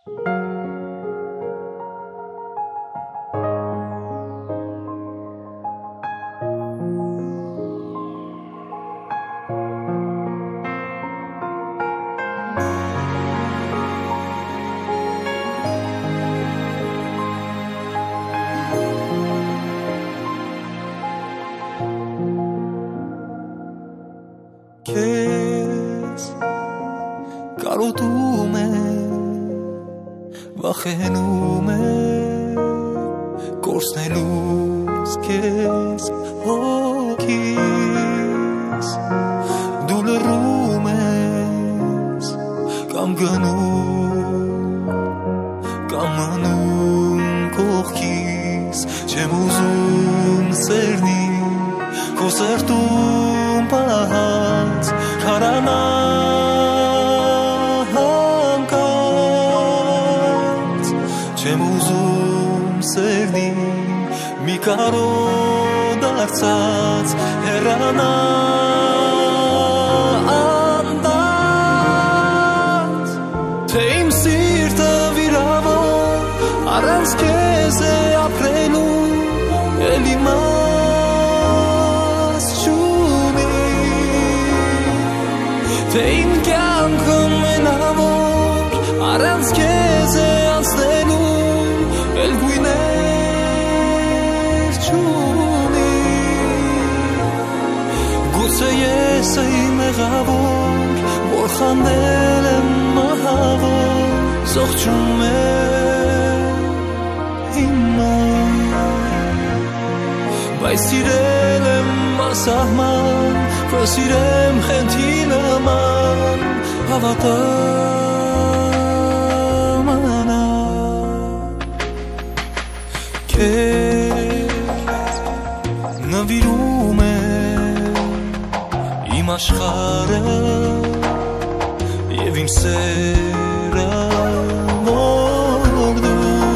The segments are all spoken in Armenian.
Kes karotum va khenum korsnelus kes okis dulrumes kam ganun kokis chemuzum serni kosertum pahat karanam kat chemuzum serni mikaro dartsat herana andat teim sirta viravo aranz keze aprelu elima Tein kyankhım enamor aranz keze anstelu el guiner chuni Gutse yesay megavor vor khandelem mahavor zochchume imman Vaysirelem masahman Kosirem khentilaman havatamana Ke navirume im ashkhare yev im sera vogdu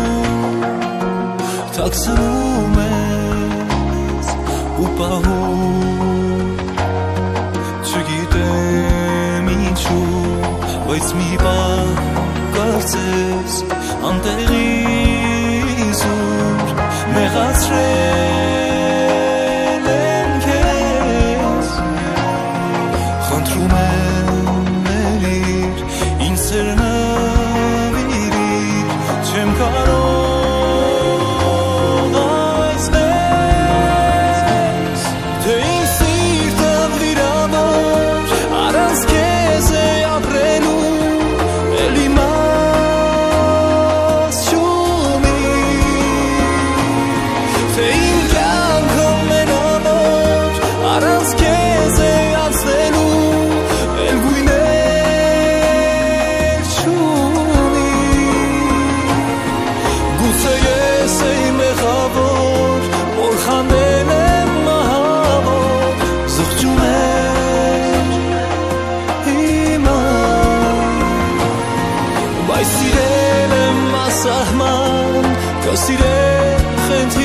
taksume upahu Բայց մի բան կարծես անտեղի զուր մեղացրել եմ քեզ խնդրում եմ ներիր ինձ սերնավիրիր չեմ կարող այսպես թե ինձ սիրտը վիրավոր առանց քեզ է ապրելու Sirem masahman, kosirem khenti